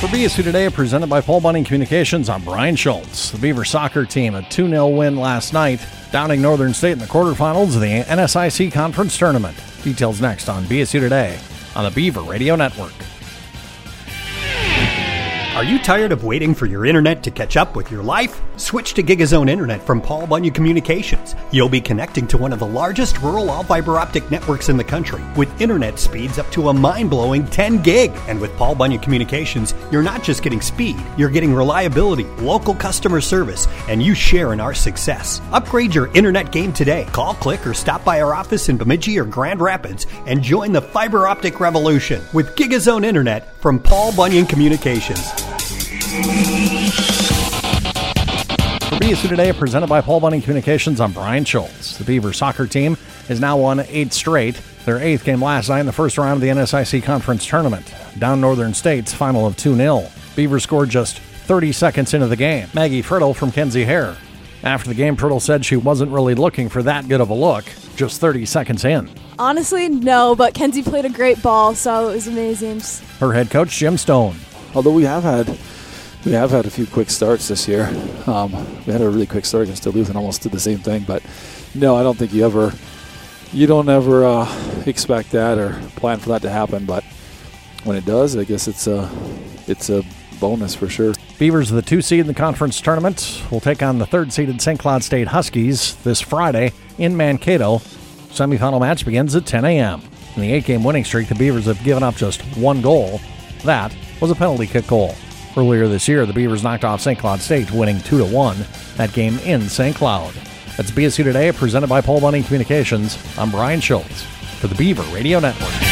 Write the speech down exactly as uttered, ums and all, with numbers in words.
B S U Today, presented by Paul Bunning Communications, I'm Brian Schultz. The Beaver soccer team, a two nil win last night, downing Northern State in the quarterfinals of the N S I C Conference Tournament. Details next on B S U Today on the Beaver Radio Network. Are you tired of waiting for your internet to catch up with your life? Switch to Gigazone Internet from Paul Bunyan Communications. You'll be connecting to one of the largest rural all-fiber optic networks in the country with internet speeds up to a mind-blowing ten gig. And with Paul Bunyan Communications, you're not just getting speed, you're getting reliability, local customer service, and you share in our success. Upgrade your internet game today. Call, click, or stop by our office in Bemidji or Grand Rapids and join the fiber optic revolution with Gigazone Internet from Paul Bunyan Communications. For B S U Today, presented by Paul Bunning Communications, I'm Brian Schultz. The Beaver soccer team has now won eight straight. Their eighth game last night in the first round of the N S I C Conference Tournament. Down Northern State's final of two nil. Beaver scored just thirty seconds into the game. Maggie Friddle from Kenzie Hare. After the game, Friddle said she wasn't really looking for that good of a look, just thirty seconds in. Honestly, no, but Kenzie played a great ball, so it was amazing. Her head coach, Jim Stone. Although we have had we have had a few quick starts this year. Um, we had a really quick start against Duluth and almost did the same thing. But no, I don't think you ever, you don't ever uh, expect that or plan for that to happen. But when it does, I guess it's a, it's a bonus for sure. Beavers, the two seed in the conference tournament, will take on the third seeded Saint Cloud State Huskies this Friday in Mankato. Semifinal match begins at ten a.m. In the eight-game winning streak, the Beavers have given up just one goal. That was a penalty kick goal. Earlier this year, the Beavers knocked off Saint Cloud State, winning two to one. That game in Saint Cloud. That's B S U Today, presented by Paul Bunning Communications. I'm Brian Schultz for the Beaver Radio Network.